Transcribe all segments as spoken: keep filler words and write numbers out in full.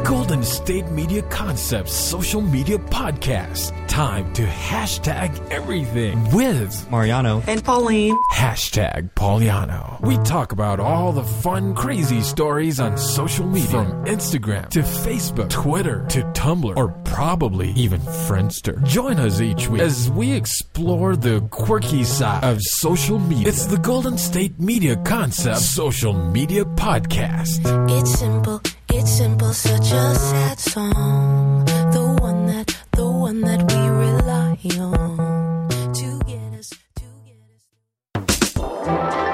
Golden State Media Concepts social media podcast. Time to hashtag everything with Mariano and Pauline. Hashtag Pauliano. We talk about all the fun, crazy stories on social media, from Instagram to Facebook, Twitter to Tumblr, or probably even Friendster. Join us each week as we explore the quirky side of social media. It's the Golden State Media Concepts social media podcast. It's simple, it's simple, such a sad song. The one that, the one that we rely on to get us, to get us.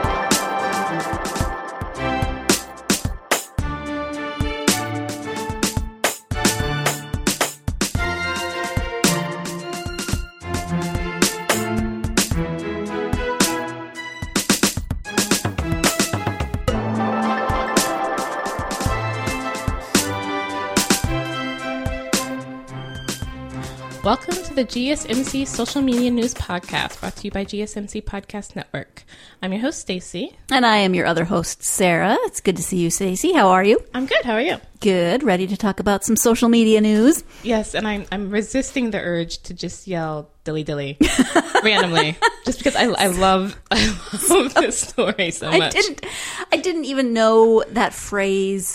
Welcome to the G S M C Social Media News Podcast, brought to you by G S M C Podcast Network. I'm your host, Stacy. And I am your other host, Sarah. It's good to see you, Stacy. How are you? I'm good. How are you? Good. Ready to talk about some social media news? Yes, and I'm I'm resisting the urge to just yell dilly dilly randomly, just because I, I love I love this story so much. I didn't I didn't even know that phrase.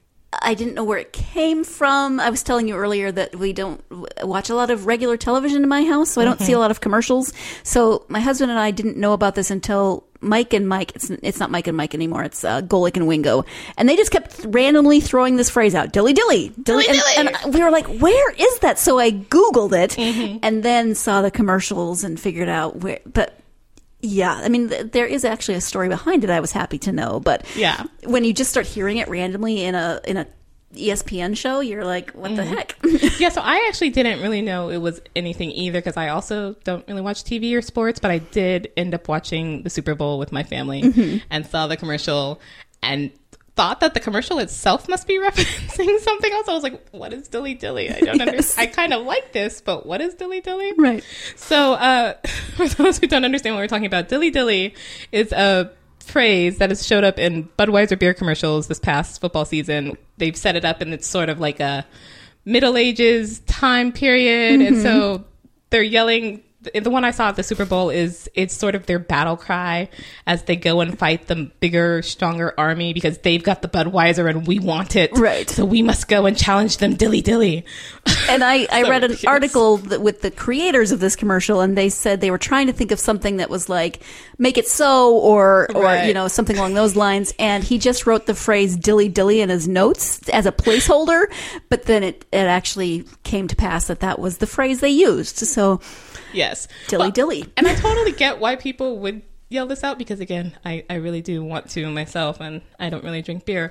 I didn't know where it came from. I was telling you earlier that we don't watch a lot of regular television in my house, so I don't mm-hmm. see a lot of commercials. So my husband and I didn't know about this until Mike and Mike, it's it's not Mike and Mike anymore, it's uh, Golic and Wingo. And they just kept randomly throwing this phrase out, dilly dilly. Dilly, dilly, and, dilly. And we were like, where is that? So I Googled it mm-hmm. and then saw the commercials and figured out where, but... Yeah, I mean, th- there is actually a story behind it I was happy to know, but yeah. when you just start hearing it randomly in a in a E S P N show, you're like, what mm-hmm. the heck? Yeah, so I actually didn't really know it was anything either, because I also don't really watch T V or sports, but I did end up watching the Super Bowl with my family mm-hmm. and saw the commercial and thought that the commercial itself must be referencing something else. I was like, what is dilly dilly? I don't yes. understand. I kind of like this, but what is dilly dilly? Right. So uh, for those who don't understand what we're talking about, dilly dilly is a phrase that has showed up in Budweiser beer commercials this past football season. They've set it up and it's sort of like a Middle Ages time period. Mm-hmm. And so they're yelling. The one I saw at the Super Bowl is it's sort of their battle cry as they go and fight the bigger, stronger army, because they've got the Budweiser and we want it. Right. So we must go and challenge them dilly dilly. And I, I so read an ridiculous. article that, with the creators of this commercial, and they said they were trying to think of something that was like, make it so, or, or right. you know, something along those lines. And he just wrote the phrase dilly dilly in his notes as a placeholder, but then it, it actually came to pass that that was the phrase they used. So... Yes. Dilly well, dilly. And I totally get why people would yell this out, because, again, I, I really do want to myself, and I don't really drink beer.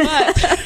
But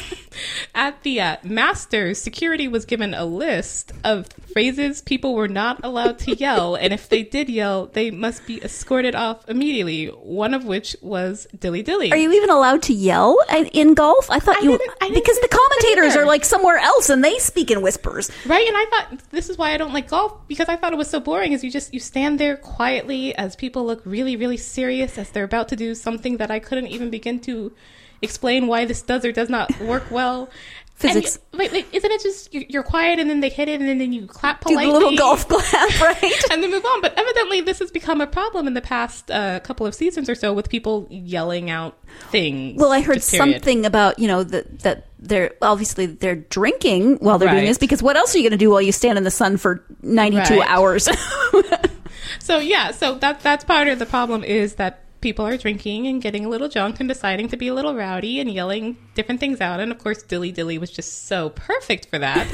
at the uh, Masters, security was given a list of phrases people were not allowed to yell. And if they did yell, they must be escorted off immediately, one of which was dilly dilly. Are you even allowed to yell in golf? I thought I you... didn't, I didn't because the commentators either. are like somewhere else and they speak in whispers. Right, and I thought this is why I don't like golf, because I thought it was so boring, is you just you stand there quietly as people look really, really serious as they're about to do something that I couldn't even begin to explain why this does or does not work well. Physics. And, wait, wait, isn't it just you're, you're quiet and then they hit it and then you clap politely? Do the little golf clap, right? And then move on. But evidently this has become a problem in the past uh, couple of seasons or so with people yelling out things. Well, I heard something about, you know, that that they're obviously they're drinking while they're right. doing this, because what else are you going to do while you stand in the sun for ninety-two right. hours? So, yeah, so that that's part of the problem, is that people are drinking and getting a little drunk and deciding to be a little rowdy and yelling different things out. And of course, dilly dilly was just so perfect for that.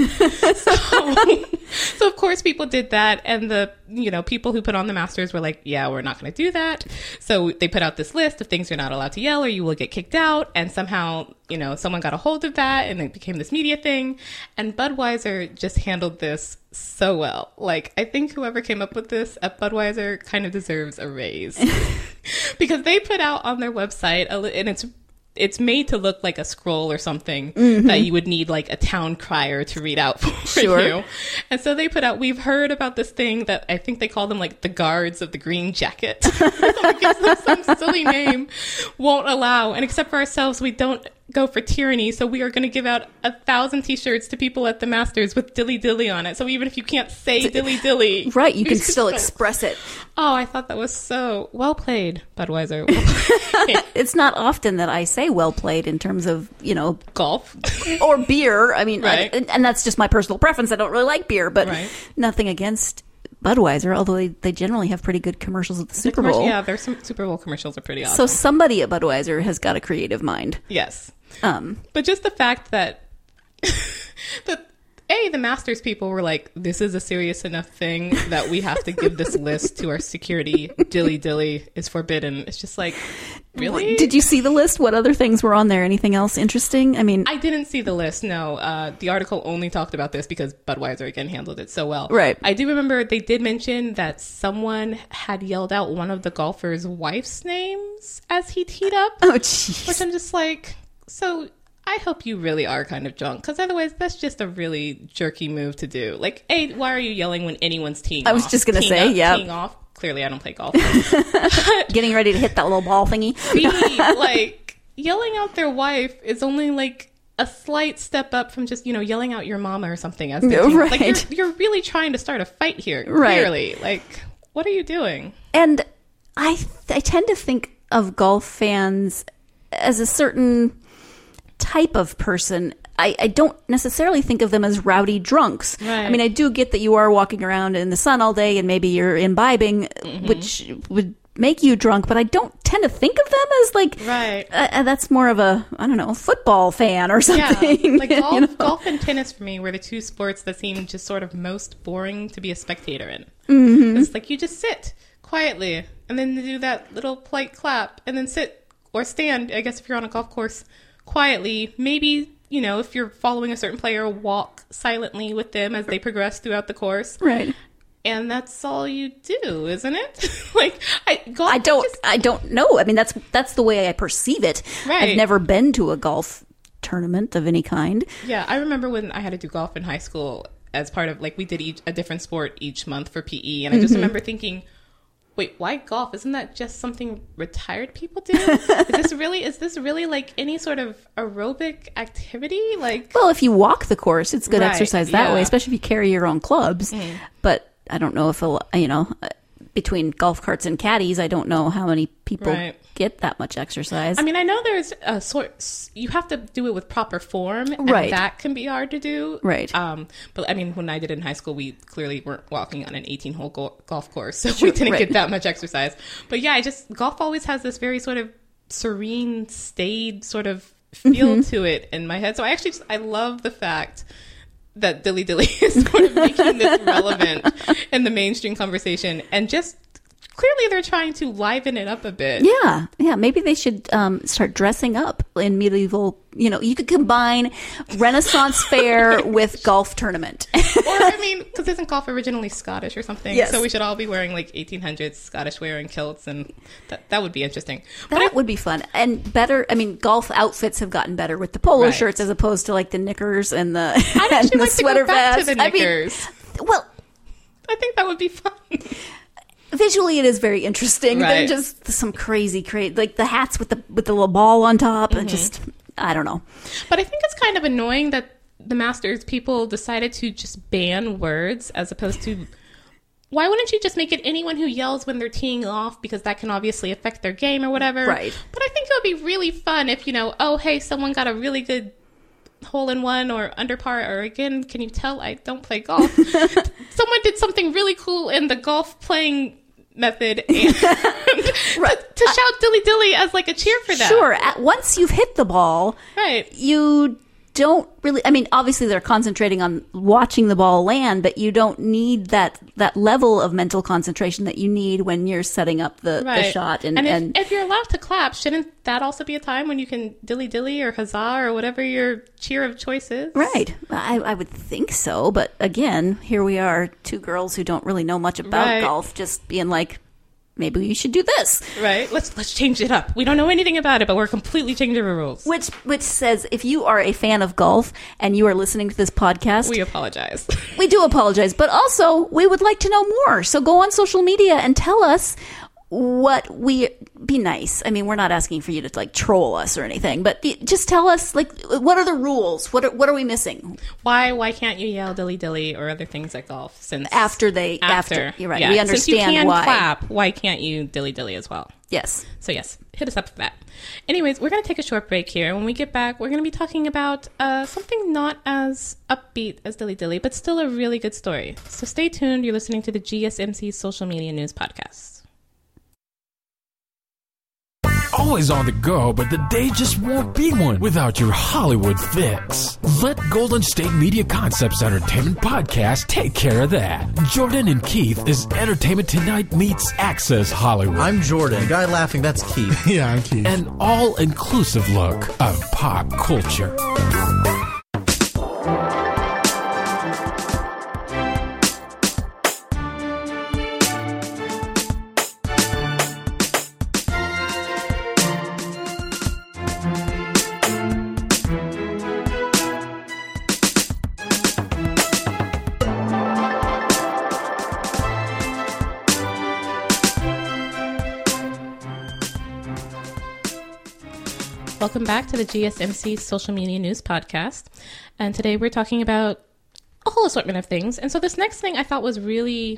so, so of course people did that. And the, you know, people who put on the Masters were like, yeah, we're not going to do that. So they put out this list of things you're not allowed to yell or you will get kicked out. And somehow, you know, someone got a hold of that and it became this media thing. And Budweiser just handled this so well. Like, I think whoever came up with this at Budweiser kind of deserves a raise. Because they put out on their website, a, and it's it's made to look like a scroll or something mm-hmm. that you would need like a town crier to read out for sure. you. And so they put out, we've heard about this thing that I think they call them like the guards of the green jacket. Someone gives them some silly name, won't allow. And except for ourselves, we don't go for tyranny, so we are going to give out a thousand T-shirts to people at the Masters with dilly dilly on it. So even if you can't say dilly dilly, right, you can can still still- express it. Oh, I thought that was so well played, Budweiser. It's not often that I say well played in terms of, you know, Golf. or beer. I mean, Right. I, and, and that's just my personal preference. I don't really like beer, but Right. nothing against Budweiser, although they, they generally have pretty good commercials at the Super Bowl. Yeah, their some Super Bowl commercials are pretty awesome. So somebody at Budweiser has got a creative mind. yes. Um, But just the fact that, that A, the Masters people were like, this is a serious enough thing that we have to give this list to our security. Dilly dilly is forbidden. It's just like, really? Did you see the list? What other things were on there? Anything else interesting? I mean, I didn't see the list, no. Uh, the article only talked about this because Budweiser, again, handled it so well. Right. I do remember they did mention that someone had yelled out one of the golfer's wife's names as he teed up, oh, which jeez. I'm just like, so I hope you really are kind of drunk, because otherwise that's just a really jerky move to do. Like, A, why are you yelling when anyone's teeing I was off? just gonna Teeing say, up, yeah. Teeing off. Clearly, I don't play golf. Getting ready to hit that little ball thingy. B, like, yelling out their wife is only, like, a slight step up from just, you know, yelling out your mama or something as they're Yeah, teeing- right. Like, you're, you're really trying to start a fight here, Right. clearly. Like, what are you doing? And I I tend to think of golf fans as a certain type of person. I, I don't necessarily think of them as rowdy drunks. Right. I mean, I do get that you are walking around in the sun all day and maybe you're imbibing, Mm-hmm. which would make you drunk, but I don't tend to think of them as like, Right. uh, uh, that's more of a, I don't know, football fan or Yeah, something. like golf, you know? golf and tennis for me were the two sports that seemed just sort of most boring to be a spectator in. Mm-hmm. It's like you just sit quietly and then you do that little polite clap and then sit or stand, I guess if you're on a golf course, quietly. Maybe, you know, if you're following a certain player, walk silently with them as they progress throughout the course. Right. And that's all you do, isn't it? like, I, golf I don't. just- I don't know. I mean, that's that's the way I perceive it. Right. I've never been to a golf tournament of any kind. Yeah, I remember when I had to do golf in high school as part of, like, we did each, a different sport each month for P E. And I just remember thinking, wait, why golf? Isn't that just something retired people do? is this really, is this really like any sort of aerobic activity? Like, Well, if you walk the course, it's good Right, exercise that yeah. way, especially if you carry your own clubs. Mm. But I don't know if a, lo- you know, uh, between golf carts and caddies, I don't know how many people Right. get that much exercise. I mean, I know there's a sort, you have to do it with proper form, and Right. that can be hard to do. Right. Um, but I mean, when I did it in high school, we clearly weren't walking on an eighteen hole go- golf course, so we didn't right. get that much exercise. But yeah, I just, golf always has this very sort of serene, staid sort of feel Mm-hmm. to it in my head. So I actually, just, I love the fact that Dilly Dilly is sort of making this relevant in the mainstream conversation, and just clearly they're trying to liven it up a bit. yeah, yeah. Maybe they should um, start dressing up in medieval. You know, you could combine Renaissance fair with golf tournament. Or, I mean, because isn't golf originally Scottish or something? Yes. So we should all be wearing like eighteen hundreds Scottish wear and kilts, and that, that would be interesting. But That I, would be fun and better. I mean, golf outfits have gotten better with the polo Right. shirts as opposed to like the knickers and the, I'd and actually the like to sweater go back to vest. the I mean, knickers. well, I think that would be fun. visually it is very interesting than Right. just some crazy, crazy like the hats with the with the little ball on top. Mm-hmm. And just I don't know. But I think it's kind of annoying that the Masters people decided to just ban words as opposed to. Why wouldn't you just make it anyone who yells when they're teeing off, because that can obviously affect their game or whatever? Right. But I think it would be really fun if, you know, oh, hey, someone got a really good hole in one or under par, or again, can you tell I don't play golf? Someone did something really cool in the golf playing method and Right. to, to shout dilly dilly as like a cheer for that. Sure, at, once you've hit the ball, Right. you don't really. I mean, obviously they're concentrating on watching the ball land, but you don't need that that level of mental concentration that you need when you're setting up the, Right. the shot. And, and, if, and if you're allowed to clap, shouldn't that also be a time when you can dilly dilly or huzzah or whatever your cheer of choice is? right, I, I would think so. But again, here we are, two girls who don't really know much about Right. golf, just being like, maybe we should do this. Right. Let's let's change it up. We don't know anything about it, but we're completely changing the rules. Which which says, if you are a fan of golf and you are listening to this podcast, We apologize. we do apologize, but also we would like to know more. So go on social media and tell us what we be nice. I mean, we're not asking for you to like troll us or anything, but just tell us like what are the rules? What are, what are we missing? Why why can't you yell dilly dilly or other things at golf? Since After they after, after you're right. Yeah. We understand Since you can why. clap, why can't you dilly dilly as well? Yes. So yes, hit us up for that. Anyways, we're going to take a short break here. When we get back, we're going to be talking about uh, something not as upbeat as dilly dilly, but still a really good story. So stay tuned. You're listening to the G S M C Social Media News Podcast. Always on the go, but the day just won't be one without your Hollywood fix. Let Golden State Media Concepts Entertainment Podcast take care of that. Jordan and Keith is Entertainment Tonight meets Access Hollywood. I'm Jordan. The guy laughing, that's Keith. Yeah, I'm Keith. An all-inclusive look of pop culture. Welcome back to the G S M C Social Media News Podcast. And today we're talking about a whole assortment of things. And so this next thing I thought was really,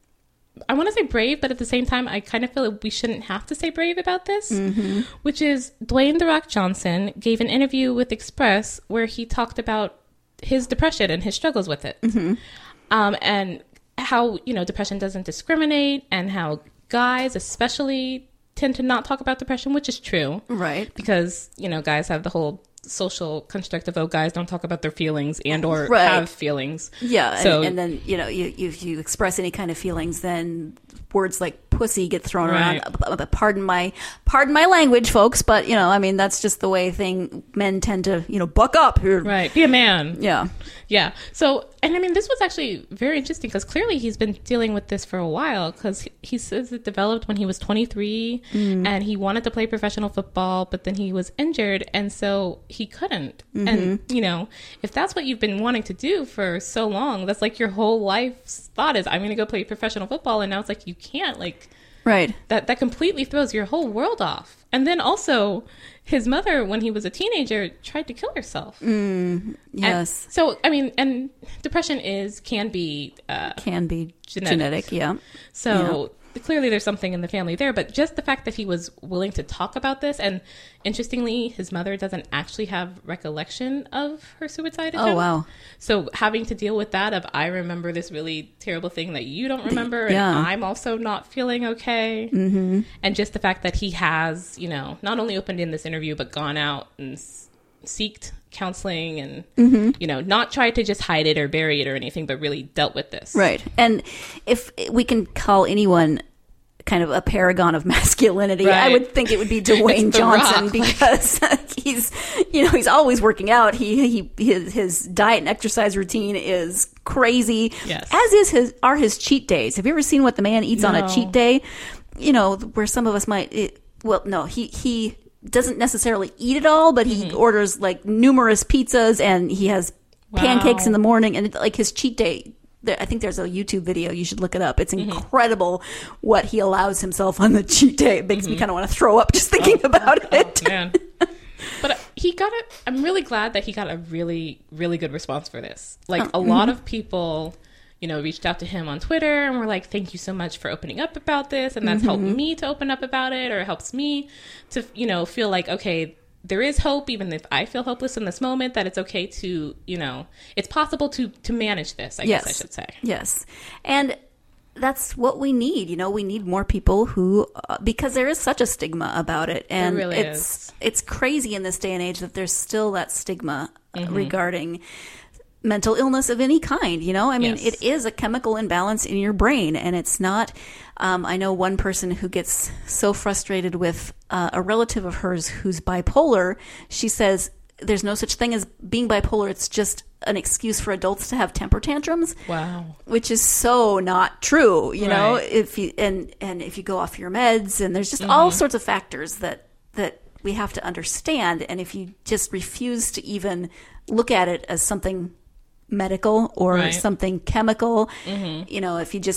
I want to say brave, but at the same time, I kind of feel like we shouldn't have to say brave about this, mm-hmm. which is Dwayne "The Rock" Johnson gave an interview with Express where he talked about his depression and his struggles with it. Mm-hmm. Um, and how, you know, depression doesn't discriminate and how guys especially tend to not talk about depression, which is true. Right. Because, you know, guys have the whole social construct of, oh, guys don't talk about their feelings and or Right. have feelings. Yeah. So, and, and then, you know, you, you, if you express any kind of feelings, then words like pussy get thrown Right. around. Pardon my, pardon my language, folks. But, you know, I mean, that's just the way thing men tend to, you know, buck up here. right. Be a man. Yeah. Yeah. So, and I mean, this was actually very interesting because clearly he's been dealing with this for a while because he, he says it developed when he was twenty-three mm. and he wanted to play professional football, but then he was injured and so he couldn't. Mm-hmm. And, you know, if that's what you've been wanting to do for so long, that's like your whole life's thought is, I'm going to go play professional football. And now it's like, you can't, like, Right. That that completely throws your whole world off. And then also, his mother, when he was a teenager, tried to kill herself. Mm, yes. And so, I mean, and depression is, can be... Uh, Can be genetic. genetic, yeah. So... Yeah. Clearly there's something in the family there, but just the fact that he was willing to talk about this, and interestingly, his mother doesn't actually have recollection of her suicide attempt. Oh, wow. So having to deal with that of, I remember this really terrible thing that you don't remember, and yeah. I'm also not feeling okay. Mm-hmm. And just the fact that he has, you know, not only opened in this interview, but gone out and s- seeked counseling and, mm-hmm. you know, not tried to just hide it or bury it or anything, but really dealt with this. Right. And if we can call anyone kind of a paragon of masculinity, right. I would think it would be Dwayne Johnson Rock. because he's, you know, he's always working out. He, he, his, his diet and exercise routine is crazy. Yes. As is his, are his cheat days. Have you ever seen what the man eats No. on a cheat day? You know, where some of us might, it, well, no, he, he, doesn't necessarily eat it all, but he mm-hmm. orders like numerous pizzas and he has wow. pancakes in the morning and like his cheat day. There, I think there's a YouTube video. You should look it up. It's mm-hmm. incredible what he allows himself on the cheat day. It makes mm-hmm. me kind of want to throw up just thinking oh, about oh, it. Oh, man. But he got it. I'm really glad that he got a really, really good response for this. Like oh, a lot mm-hmm. of people, you know, reached out to him on Twitter and were like, thank you so much for opening up about this. And that's mm-hmm. helped me to open up about it, or it helps me to, you know, feel like, okay, there is hope, even if I feel hopeless in this moment, that it's okay to, you know, it's possible to, to manage this, I yes. guess I should say. Yes. And that's what we need. You know, we need more people who, uh, because there is such a stigma about it. And really it's, is. it's crazy in this day and age that there's still that stigma mm-hmm. regarding mental illness of any kind. You know, I mean, yes. it is a chemical imbalance in your brain, and it's not, um, I know one person who gets so frustrated with uh, a relative of hers who's bipolar. She says there's no such thing as being bipolar. It's just an excuse for adults to have temper tantrums. Wow. Which is so not true, you right. know, if you, and, and if you go off your meds, and there's just mm-hmm. all sorts of factors that, that we have to understand. And if you just refuse to even look at it as something medical or right. something chemical, mm-hmm. you know, if you just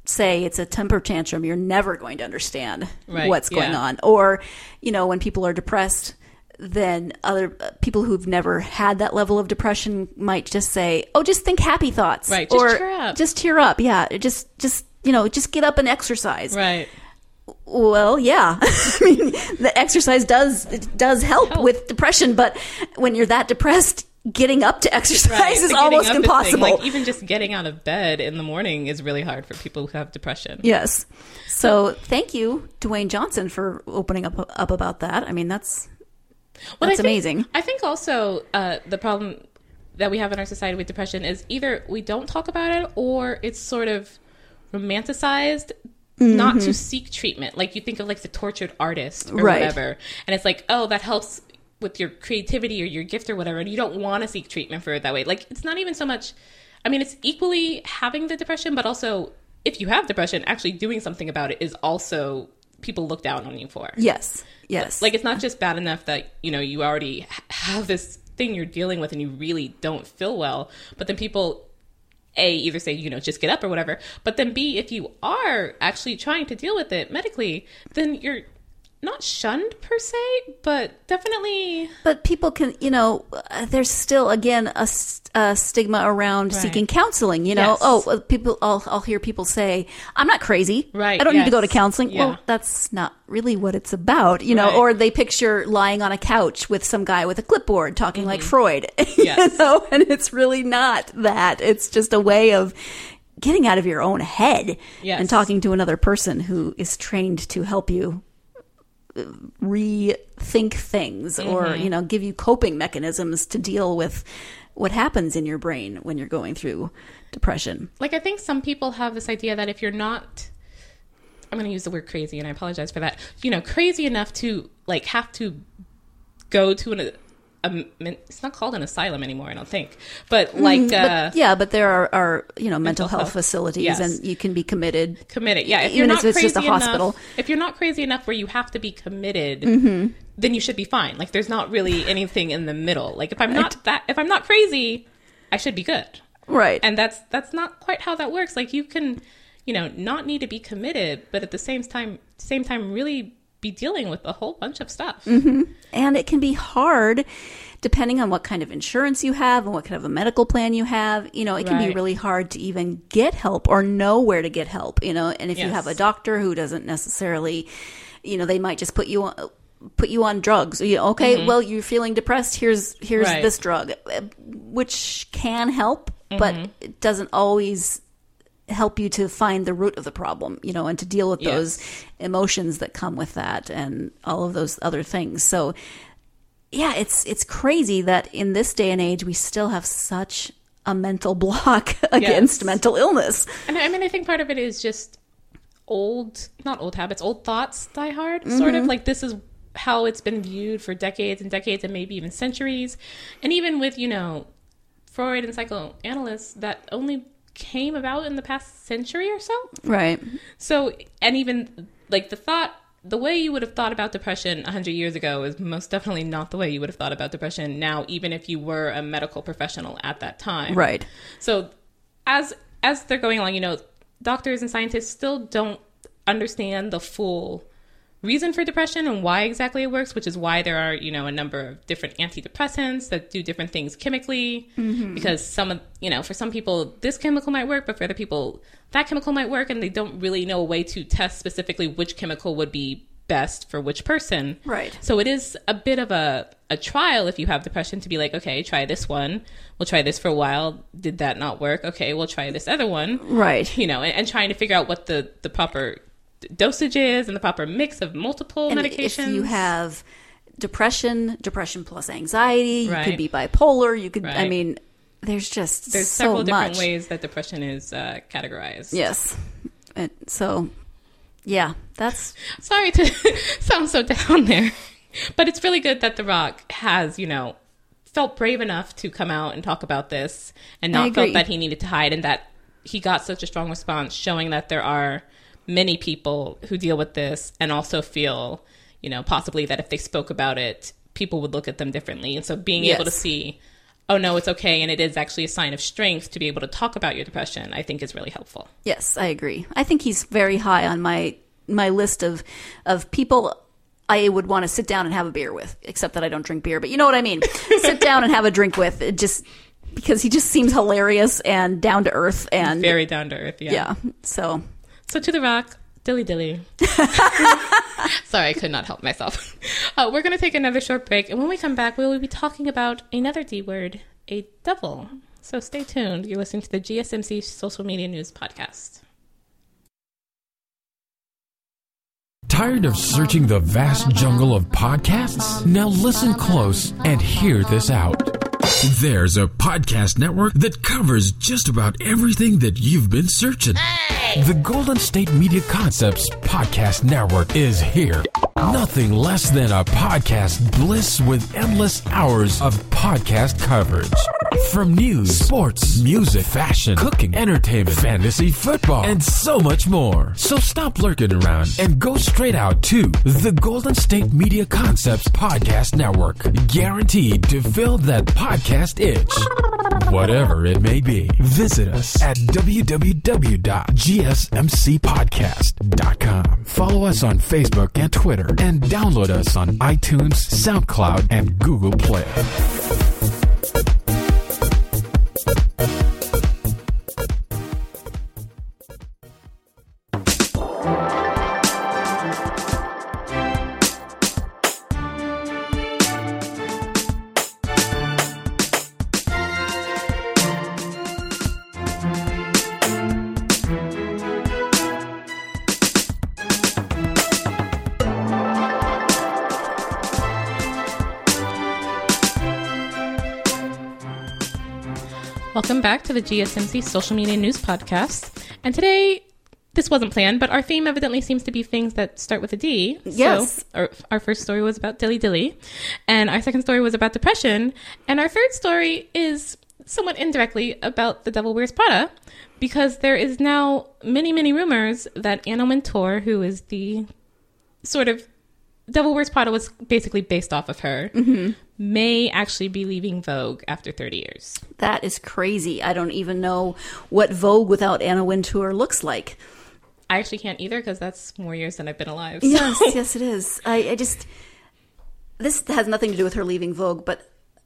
say it's a temper tantrum, you're never going to understand Right, what's going yeah. on. Or, you know, when people are depressed, then other uh, people who've never had that level of depression might just say, "Oh, just think happy thoughts." Right, just or cheer up. just cheer up. Yeah, just just you know, just get up and exercise. Right. Well, yeah. I mean, the exercise does it does help, Help. with depression, but when you're that depressed, getting up to exercise Right. is So getting almost up is the thing. impossible. Like even just getting out of bed in the morning is really hard for people who have depression. Yes. So thank you, Dwayne Johnson, for opening up up about that. I mean, that's Well, that's I think- amazing. I think also uh, the problem that we have in our society with depression is either we don't talk about it or it's sort of romanticized not Mm-hmm. to seek treatment. Like you think of like the tortured artist or Right. whatever. And it's like, oh, that helps with your creativity or your gift or whatever. And you don't want to seek treatment for it that way. Like it's not even so much, I mean, it's equally having the depression, but also if you have depression, actually doing something about it is also people look down on you for. Yes. Yes. Like it's not just bad enough that, you know, you already ha- have this thing you're dealing with and you really don't feel well, but then people A, either say, you know, just get up or whatever, but then B, if you are actually trying to deal with it medically, then you're not shunned per se, but definitely But people can, you know, uh, there's still, again, a, s- a stigma around Right. seeking counseling. You know, Yes. oh, uh, people, I'll, I'll hear people say, I'm not crazy. Right, I don't need to go to yes. counseling. Yeah. Well, that's not really what it's about, you know, Right. or they picture lying on a couch with some guy with a clipboard talking like Freud, Yes. you know, and it's really not that. It's just a way of getting out of your own head Yes. and talking to another person who is trained to help you rethink things or, Mm-hmm. you know, give you coping mechanisms to deal with what happens in your brain when you're going through depression. like I think some people have this idea that if you're not, I'm going to use the word crazy and I apologize for that, you know, crazy enough to like have to go to an, a, it's not called an asylum anymore, I don't think, but like, uh, But, yeah, but there are, are you know, mental, mental health, health. facilities Yes. and you can be committed. committed. Yeah, if Even you're not if it's crazy just a hospital. enough, if you're not crazy enough where you have to be committed, Mm-hmm. then you should be fine. Like there's not really anything in the middle. Like if I'm not that, if I'm not crazy, I should be good. Right. And that's that's not quite how that works. Like you can, you know, not need to be committed, but at the same time, same time, really be dealing with a whole bunch of stuff. Mm-hmm. And it can be hard depending on what kind of insurance you have and what kind of a medical plan you have. You know, it can be Right. really hard to even get help or know where to get help, you know, and if you Yes. have a doctor who doesn't necessarily, you know, they might just put you on put you on drugs. You know, okay, well, you're feeling depressed. Here's here's Mm-hmm. Right. this drug, uh, which can help, but Mm-hmm. it doesn't always help you to find the root of the problem, you know, and to deal with Yes. those emotions that come with that and all of those other things. So yeah, it's it's crazy that in this day and age we still have such a mental block against Yes. mental illness. And I mean, I think part of it is just old, not old habits, old thoughts die hard. Sort of like this is how it's been viewed for decades and decades and maybe even centuries. And even with, you know, Freud and psychoanalysts, that only came about in the past century or so. Right. So, and even like the thought, the way you would have thought about depression one hundred years ago is most definitely not the way you would have thought about depression now, even if you were a medical professional at that time. Right. So as as they're going along, you know, doctors and scientists still don't understand the full reason for depression and why exactly it works, which is why there are, you know, a number of different antidepressants that do different things chemically. Mm-hmm. Because some of, you know, for some people this chemical might work, but for other people that chemical might work, and they don't really know a way to test specifically which chemical would be best for which person. Right. So it is a bit of a, a trial if you have depression to be like, okay, try this one. We'll try this for a while. Did that not work? Okay, we'll try this other one. Right. You know, and, and trying to figure out what the, the proper dosage is and the proper mix of multiple And medications. if you have depression, depression plus anxiety, you Right. could be bipolar, you could, I Right. mean, there's just There's so several different much. ways that depression is uh, categorized. Yes. And so, yeah, that's Sorry to sound so down there, but it's really good that The Rock has, you know, felt brave enough to come out and talk about this and I not agree. felt that he needed to hide, and that he got such a strong response showing that there are many people who deal with this and also feel, you know, possibly that if they spoke about it, people would look at them differently. And so being able to Yes. see, oh no, it's okay, and it is actually a sign of strength to be able to talk about your depression, I think is really helpful. Yes, I agree. I think he's very high on my my list of of people I would want to sit down and have a beer with, except that I don't drink beer, but you know what I mean. Sit down and have a drink with, it just because he just seems hilarious and down to earth and very down to earth. Yeah. Yeah. So So to the rock, dilly dilly. Sorry, I could not help myself. Uh, we're going to take another short break, and when we come back, we will be talking about another D word, a devil. So stay tuned. You're listening to the G S M C Social Media News Podcast. Tired of searching the vast jungle of podcasts? Now listen close and hear this out. There's a podcast network that covers just about everything that you've been searching. Hey! The Golden State Media Concepts Podcast Network is here. Nothing less than a podcast bliss with endless hours of podcast coverage. From news, sports, music, fashion, cooking, entertainment, fantasy, football, and so much more. So stop lurking around and go straight out to the Golden State Media Concepts Podcast Network. Guaranteed to fill that podcast itch. Whatever it may be. Visit us at w w w dot g s m c podcast dot com. Follow us on Facebook and Twitter, and download us on iTunes, SoundCloud, and Google Play. Welcome back to the G S M C Social Media News Podcast. And today, this wasn't planned, but our theme evidently seems to be things that start with a D. Yes. So our, our first story was about dilly dilly, and our second story was about depression, and our third story is somewhat indirectly about The Devil Wears Prada, because there is now many, many rumors that Anna Wintour, who is the sort of Devil Wears Prada was basically based off of her, mm-hmm. may actually be leaving Vogue after thirty years. That is crazy. I don't even know what Vogue without Anna Wintour looks like. I actually can't either, because that's more years than I've been alive. So. Yes, yes, it is. I, I just... This has nothing to do with her leaving Vogue, but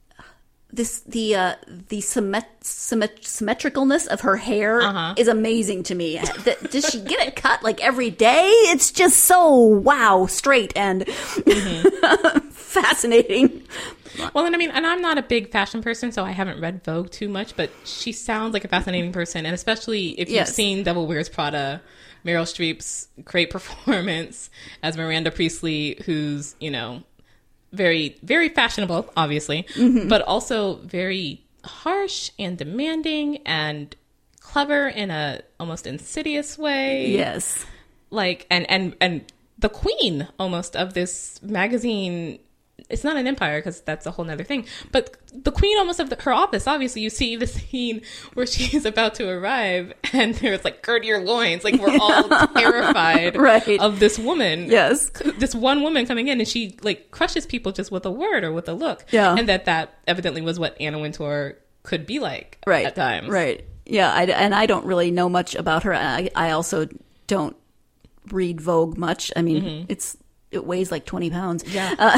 this the uh, the symmet- symmet- symmetricalness of her hair uh-huh. is amazing to me. The, does she get it cut like every day? It's just so wow, straight and mm-hmm. fascinating. Well, and I mean, and I'm not a big fashion person, so I haven't read Vogue too much, but she sounds like a fascinating person, and especially if you've yes. seen Devil Wears Prada, Meryl Streep's great performance as Miranda Priestley, who's, you know, very, very fashionable, obviously, mm-hmm. but also very harsh and demanding and clever in a almost insidious way. Yes. Like, and, and, and the queen almost of this magazine. It's not an empire, because that's a whole nother thing, but the queen almost of the, her office. Obviously, you see the scene where she's about to arrive and there's like, gird your loins. Like, we're all terrified right. of this woman. Yes. This one woman coming in, and she like crushes people just with a word or with a look. Yeah. And that that evidently was what Anna Wintour could be like right. at times. Right. Yeah. I, and I don't really know much about her. I, I also don't read Vogue much. I mean, mm-hmm. it's, it weighs like twenty pounds. Yeah. Uh,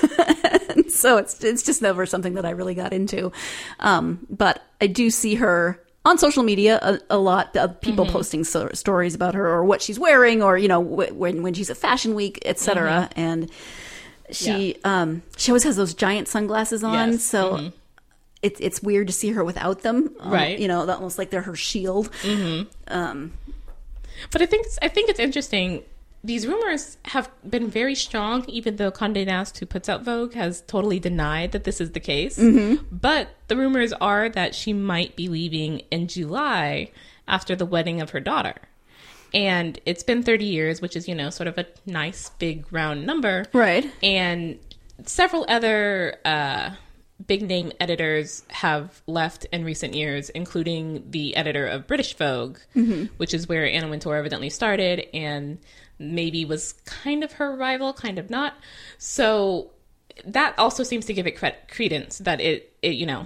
so it's it's just never something that I really got into. Um, but I do see her on social media a, a lot of people mm-hmm. posting so, stories about her or what she's wearing, or, you know, w- when, when she's at Fashion Week, et cetera. Mm-hmm. And she, yeah. um, she always has those giant sunglasses on. Yes. So mm-hmm. it's, it's weird to see her without them. Right. Um, you know, almost like they're her shield. Mm-hmm. Um, but I think, I think it's interesting. These rumors have been very strong, even though Condé Nast, who puts out Vogue, has totally denied that this is the case. Mm-hmm. But the rumors are that she might be leaving in July after the wedding of her daughter. And it's been thirty years, which is, you know, sort of a nice, big, round number. Right. And several other uh, big-name editors have left in recent years, including the editor of British Vogue, mm-hmm. which is where Anna Wintour evidently started, and maybe was kind of her rival, kind of not. So that also seems to give it cre- credence that it, it, you know,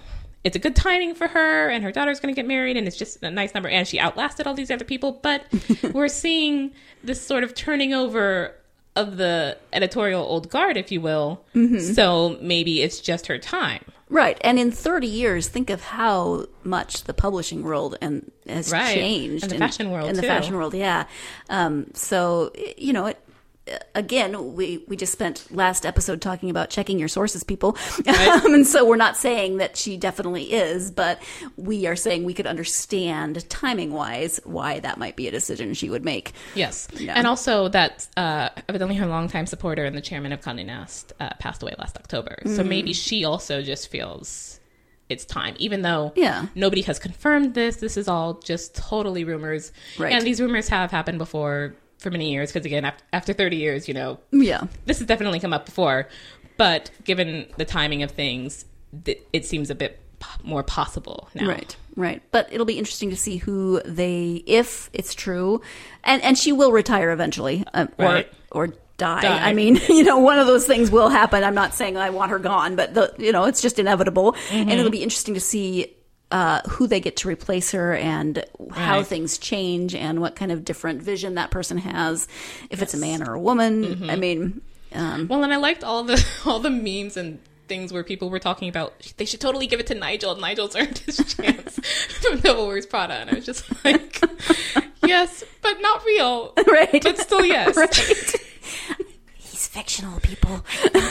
it's a good timing for her, and her daughter's going to get married, and it's just a nice number, and she outlasted all these other people. But we're seeing this sort of turning over of the editorial old guard, if you will. Mm-hmm. So maybe it's just her time. Right. And in thirty years, think of how much the publishing world and has right. changed. And the in, fashion world, In the too. fashion world, yeah. Um, so, you know, it, again, we, we just spent last episode talking about checking your sources, people. Right. um, and so we're not saying that she definitely is, but we are saying we could understand timing-wise why that might be a decision she would make. Yes. Yeah. And also that uh, evidently her longtime supporter and the chairman of Condé Nast uh, passed away last October. Mm. So maybe she also just feels it's time, even though yeah. nobody has confirmed this. This is all just totally rumors. Right. And these rumors have happened before for many years, because again, after, after thirty years, you know, yeah, this has definitely come up before. But given the timing of things, th- it seems a bit p- more possible now. Right, right. But it'll be interesting to see who they, if it's true, and and she will retire eventually, um, right. or or die. die. I mean, you know, one of those things will happen. I'm not saying I want her gone, but the you know, it's just inevitable, mm-hmm. and it'll be interesting to see Uh, who they get to replace her, and how right. things change, and what kind of different vision that person has, if yes. it's a man or a woman. Mm-hmm. I mean, um, well, and I liked all the all the memes and things where people were talking about they should totally give it to Nigel. Nigel's earned his chance from Devil Wears Prada, and I was just like, yes, but not real, right? But still, yes. Right. He's fictional, people.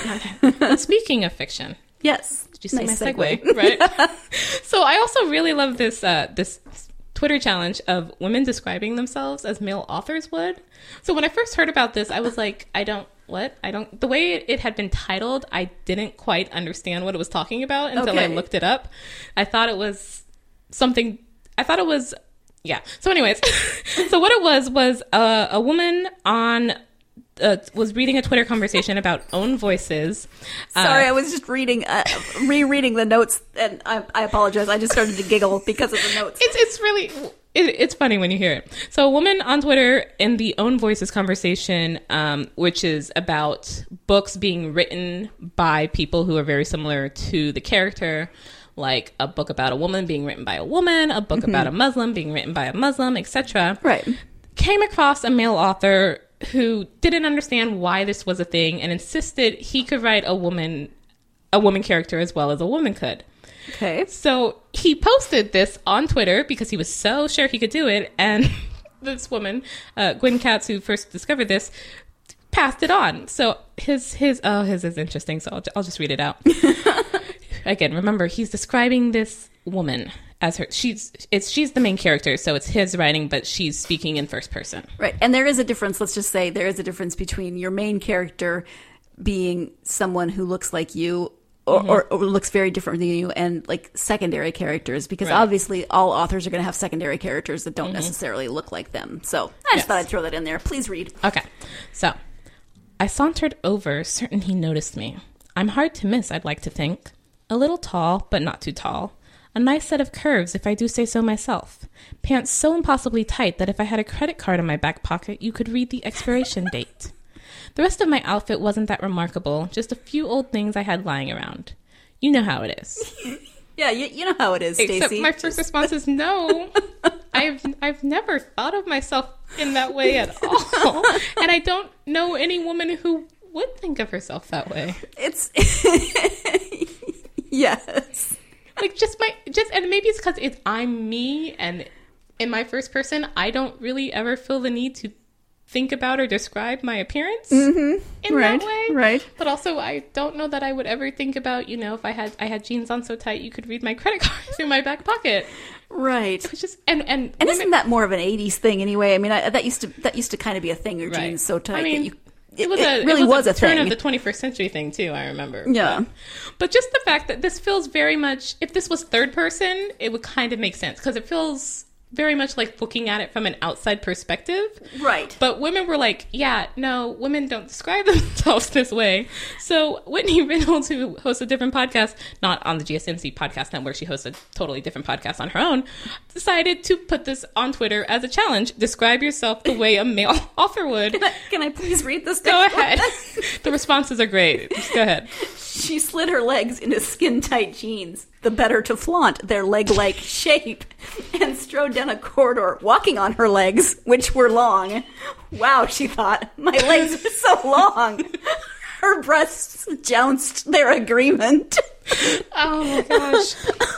Speaking of fiction. Yes. Did you see nice my segue? segue. Right. So I also really love this uh, this Twitter challenge of women describing themselves as male authors would. So when I first heard about this, I was like, I don't, what? I don't, the way it had been titled, I didn't quite understand what it was talking about until okay. I looked it up. I thought it was something, I thought it was, yeah. So anyways, so what it was, was uh, a woman on Uh, was reading a Twitter conversation about own voices. Sorry, uh, I was just reading, uh, rereading the notes, and I, I apologize. I just started to giggle because of the notes. It's it's really it, it's funny when you hear it. So, a woman on Twitter in the own voices conversation, um, which is about books being written by people who are very similar to the character. Like a book about a woman being written by a woman, a book mm-hmm. about a Muslim being written by a Muslim, et cetera. Right. Came across a male author who didn't understand why this was a thing and insisted he could write a woman a woman character as well as a woman could. Okay. So he posted this on Twitter because he was so sure he could do it, and this woman, uh, Gwen Katz, who first discovered this, passed it on. So his his oh his is interesting, so I'll, I'll just read it out. Again, remember, he's describing this woman as her. She's it's she's the main character, so it's his writing, but she's speaking in first person. Right, and there is a difference. Let's just say there is a difference between your main character being someone who looks like you, or, mm-hmm. or, or looks very different than you, and like secondary characters, because right. obviously all authors are going to have secondary characters that don't mm-hmm. necessarily look like them. So I just yes. thought I'd throw that in there. Please read. Okay, so I sauntered over, certain he noticed me. I'm hard to miss, I'd like to think. A little tall, but not too tall. A nice set of curves, if I do say so myself. Pants so impossibly tight that if I had a credit card in my back pocket, you could read the expiration date. The rest of my outfit wasn't that remarkable, just a few old things I had lying around. You know how it is. Yeah, you, you know how it is, Stacey. Except my first response is no. I've I've never thought of myself in that way at all. And I don't know any woman who would think of herself that way. It's... Yes. Like just my just and maybe it's because it's I'm me, and in my first person I don't really ever feel the need to think about or describe my appearance mm-hmm. in right. that way. Right. But also I don't know that I would ever think about, you know, if I had I had jeans on so tight you could read my credit card through my back pocket. Right. It was just and and and women, isn't that more of an eighties thing anyway? I mean, I, that used to that used to kind of be a thing. Your right. jeans so tight I mean, that you. It was it a really it was, was a, a turn thing. of the twenty-first century thing too. I remember. Yeah, but, but just the fact that this feels very much. If this was third person, it would kind of make sense because it feels very much like looking at it from an outside perspective. Right. But women were like, yeah, no, women don't describe themselves this way. So Whitney Reynolds, who hosts a different podcast, not on the G S M C podcast network, she hosts a totally different podcast on her own, decided to put this on Twitter as a challenge. Describe yourself the way a male author would. Can I, can I please read this? Go ahead. The responses are great. Just go ahead. She slid her legs into skin-tight jeans, the better to flaunt their leg-like shape, and strode down a corridor, walking on her legs, which were long. Wow, she thought, my legs are so long. Her breasts jounced their agreement. Oh my gosh.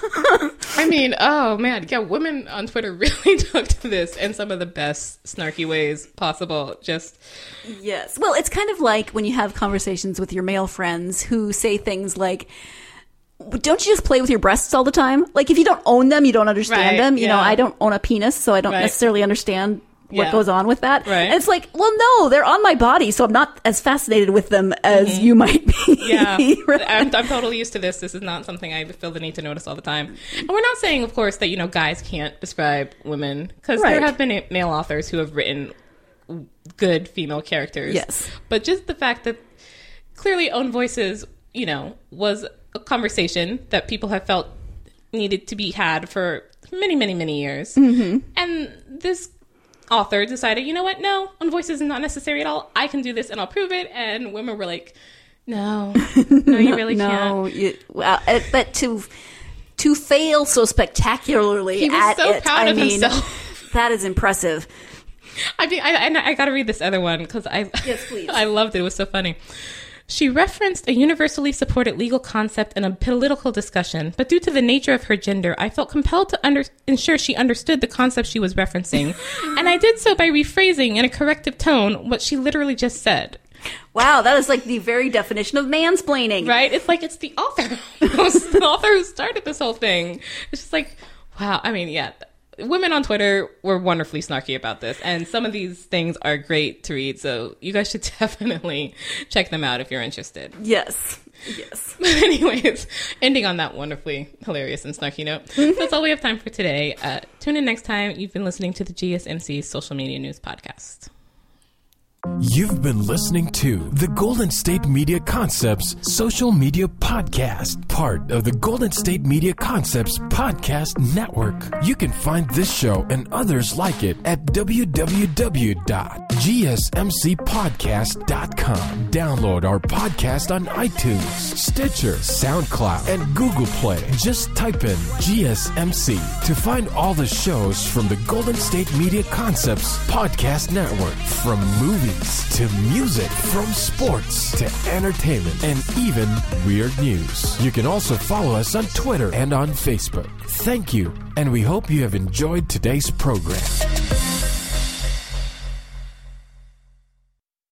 I mean, oh man, yeah, women on Twitter really took to this in some of the best snarky ways possible. Just yes. Well, it's kind of like when you have conversations with your male friends who say things like, don't you just play with your breasts all the time? Like, if you don't own them, you don't understand Right, them. You yeah. know, I don't own a penis, so I don't Right. necessarily understand what Yeah. goes on with that. Right. And it's like, well, no, they're on my body, so I'm not as fascinated with them as you might be. Yeah, Right? I'm, I'm totally used to this. This is not something I feel the need to notice all the time. And we're not saying, of course, that, you know, guys can't describe women, because there Right. have been male authors who have written good female characters. Yes. But just the fact that clearly Own Voices, you know, was a conversation that people have felt needed to be had for many, many, many years. Mm-hmm. And this author decided, you know what, no, Own Voices is not necessary at all. I can do this and I'll prove it. And women were like, no, no, you really no, can't. you, well, uh, but to to fail so spectacularly He was at so it, proud I of mean, himself. that is impressive. I mean, I, I, I got to read this other one because I, Yes, please. I loved it. It was so funny. She referenced a universally supported legal concept in a political discussion, but due to the nature of her gender, I felt compelled to under- ensure she understood the concept she was referencing, and I did so by rephrasing in a corrective tone what she literally just said. Wow, that is like the very definition of mansplaining. Right? It's like it's the author, the author who started this whole thing. It's just like, wow. I mean, yeah. Women on Twitter were wonderfully snarky about this, and some of these things are great to read, so you guys should definitely check them out if you're interested. Yes. Yes. But anyways, ending on that wonderfully hilarious and snarky note, that's all we have time for today. Uh, tune in next time. You've been listening to the G S M C Social Media News Podcast. You've been listening to the Golden State Media Concepts Social Media Podcast, part of the Golden State Media Concepts Podcast Network. You can find this show and others like it at w w w dot g s m c podcast dot com. Download our podcast on iTunes, Stitcher, SoundCloud, and Google Play. Just type in G S M C to find all the shows from the Golden State Media Concepts Podcast Network, from movies to music, from sports to entertainment, and even weird news. You can also follow us on Twitter and on Facebook. Thank you, and we hope you have enjoyed today's program.